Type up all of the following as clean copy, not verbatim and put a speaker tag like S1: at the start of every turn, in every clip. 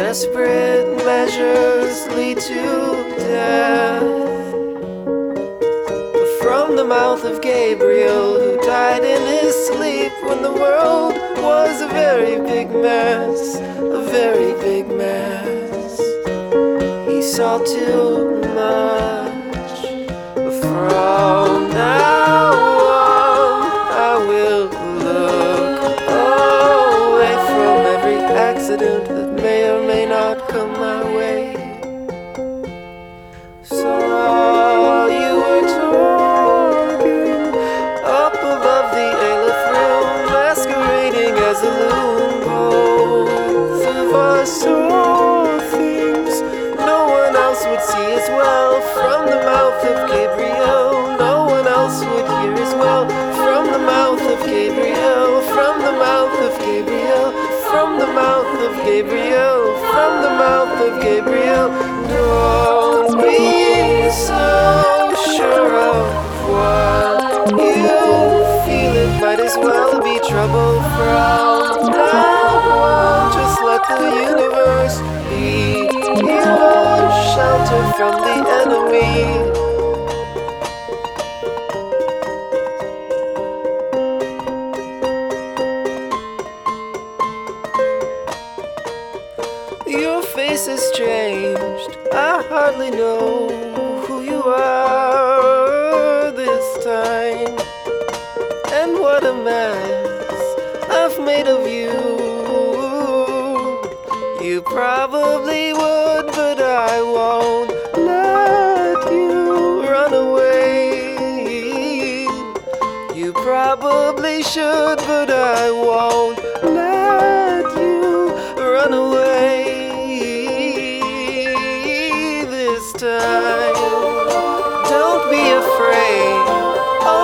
S1: desperate measures lead to death. From the mouth of Gabriel, who died in his sleep when the world was a very big mess, a very big mess. He saw too much. From now on, I will look away from every accident that may or may not come my way. Saw you were talking up above the Aleph room, masquerading as a loon. Both of us saw things no one else would see as well. From the mouth of Gabriel, no one else would hear as well. From the mouth of Gabriel, from the mouth of Gabriel, from the mouth of Gabriel, from the mouth of Gabriel. Don't be so sure of what you feel. It might as well be trouble. From now on, just let the universe be your shelter from the enemy. Your face has changed, I hardly know who you are this time. And what a mess I've made of you. You probably would, but I won't let you run away. You probably should, but I won't let you run away this time. Don't be afraid of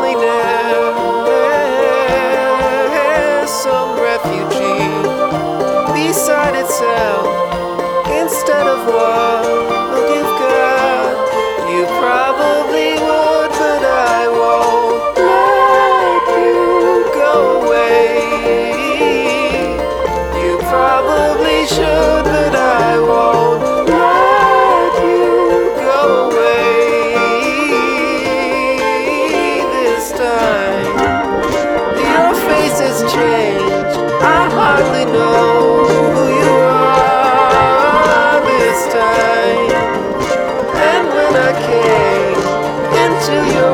S1: loneliness. Some refugee beside itself instead of what you've got. You probably would, but I won't let you go away. You probably should, but I won't let you go away this time. Your face has changed, I hardly know who you are this time. And when I came into your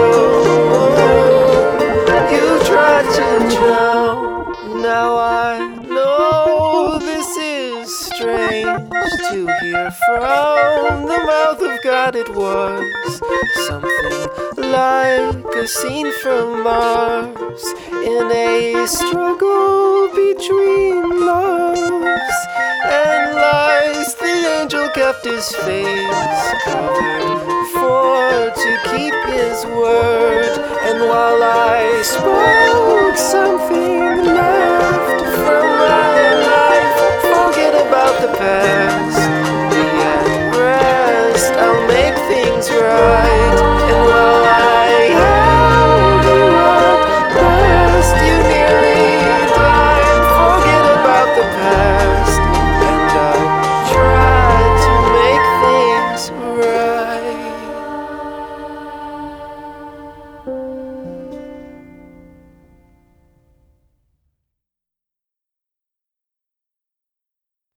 S1: room, you tried to drown. Now I know this is strange to hear from the mouth of God. It was something like a scene from Mars in a struggle between loves and lies. The angel kept his face covered to keep his word, and while I spoke something